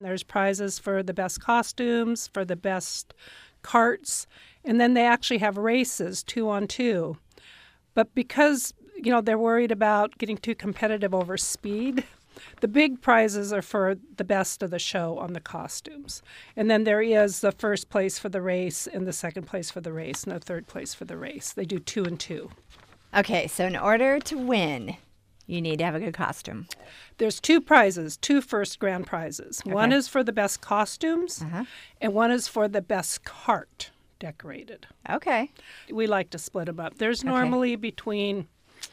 There's prizes for the best costumes, for the best carts, and then they actually have races 2-on-2. But because, they're worried about getting too competitive over speed, the big prizes are for the best of the show on the costumes. And then there is the first place for the race and the second place for the race and the third place for the race. They do 2-on-2. Okay, so in order to win, you need to have a good costume. There's two prizes, two first grand prizes. Okay. One is for the best costumes, and one is for the best cart decorated. Okay. We like to split them up. There's normally between,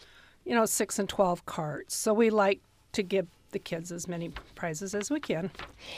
6 and 12 carts. So we like to give the kids as many prizes as we can.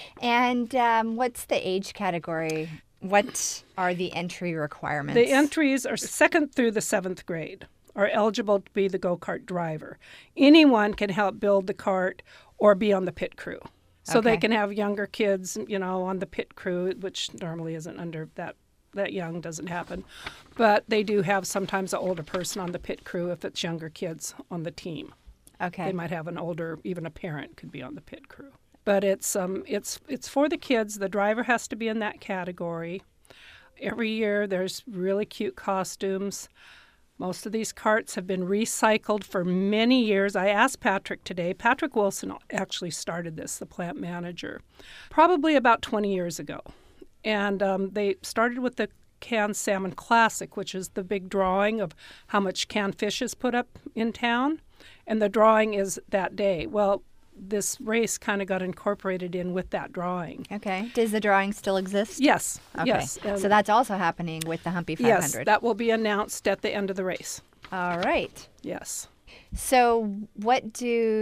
And what's the age category? What are the entry requirements? The entries are 2nd through the 7th grade are eligible to be the go-kart driver. Anyone can help build the cart or be on the pit crew. So they can have younger kids, on the pit crew, which normally isn't under that young, doesn't happen. But they do have sometimes an older person on the pit crew if it's younger kids on the team. Okay. They might have an older, even a parent could be on the pit crew. But it's for the kids. The driver has to be in that category. Every year there's really cute costumes. Most of these carts have been recycled for many years. I asked Patrick today. Patrick Wilson actually started this, the plant manager, probably about 20 years ago. And they started with the canned salmon classic, which is the big drawing of how much canned fish is put up in town. And the drawing is that day. Well, this race kind of got incorporated in with that drawing. Okay. Does the drawing still exist? Yes. Okay. Yes. So that's also happening with the Humpy 500. Yes, that will be announced at the end of the race. All right. Yes. So what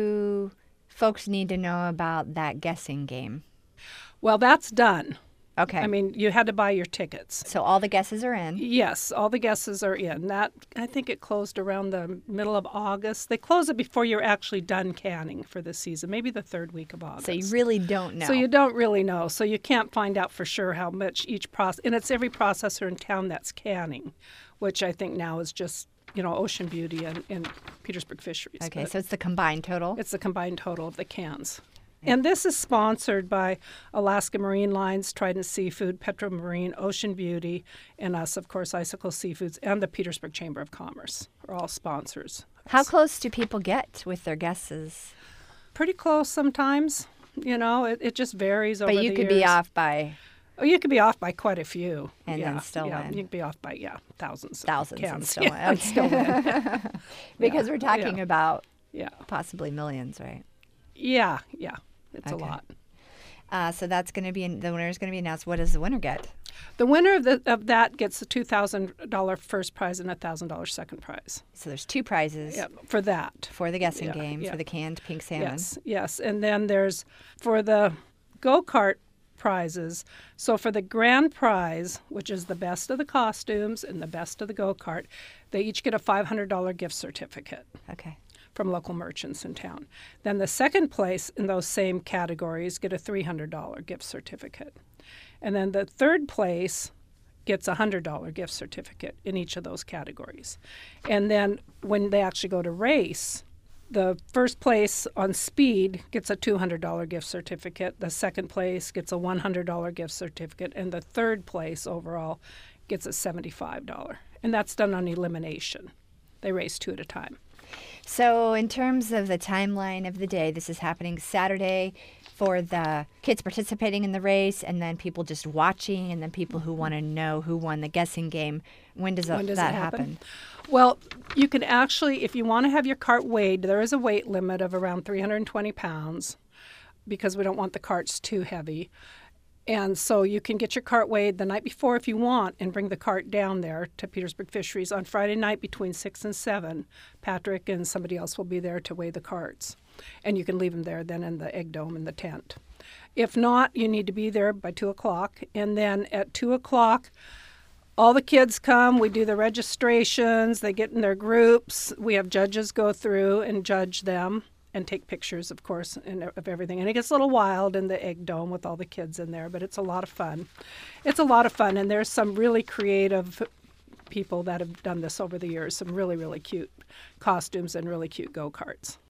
do folks need to know about that guessing game? Well, that's done. Okay. I mean, you had to buy your tickets. So all the guesses are in? Yes, all the guesses are in. I think it closed around the middle of August. They close it before you're actually done canning for the season, maybe the 3rd week of August. So you really don't know. So you don't really know. So you can't find out for sure how much each process, and it's every processor in town that's canning, which I think now is just, Ocean Beauty and Petersburg Fisheries. Okay, But so it's the combined total? it's the combined total of the cans. And this is sponsored by Alaska Marine Lines, Trident Seafood, Petro Marine, Ocean Beauty, and us, of course, Icicle Seafoods, and the Petersburg Chamber of Commerce are all sponsors. How close do people get with their guesses? Pretty close sometimes. It just varies over the But years. you could be off by... Oh, you could be off by quite a few. And then still win. You could be off by, thousands. Thousands and cans. still win. And still win. Because we're talking about Yeah. possibly millions, right? Yeah. It's a Okay. lot. So that's going to be the winner is going to be announced. What does the winner get? The winner of that gets a $2,000 first prize and a $1,000 second prize. So there's two prizes For that. for the guessing Yeah, game yeah. for the canned pink salmon. Yes. And then there's for the go-kart prizes. So for the grand prize, which is the best of the costumes and the best of the go-kart, they each get a $500 gift certificate Okay. from local merchants in town. Then the second place in those same categories get a $300 gift certificate. And then the third place gets a $100 gift certificate in each of those categories. And then when they actually go to race, the first place on speed gets a $200 gift certificate. The second place gets a $100 gift certificate. And the third place overall gets a $75. And that's done on elimination. They race 2 at a time. So in terms of the timeline of the day, this is happening Saturday for the kids participating in the race, and then people just watching, and then people who want to know who won the guessing game. When does that happen? Well, you can actually, if you want to have your cart weighed, there is a weight limit of around 320 pounds because we don't want the carts too heavy. And so you can get your cart weighed the night before if you want and bring the cart down there to Petersburg Fisheries on Friday night between 6 and 7. Patrick and somebody else will be there to weigh the carts. And you can leave them there then in the egg dome in the tent. If not, you need to be there by 2 o'clock. And then at 2 o'clock, all the kids come. We do the registrations. They get in their groups. We have judges go through and judge them and take pictures, of course, of everything. And it gets a little wild in the egg dome with all the kids in there, but it's a lot of fun. It's a lot of fun, and there's some really creative people that have done this over the years, some really, really cute costumes and really cute go-karts.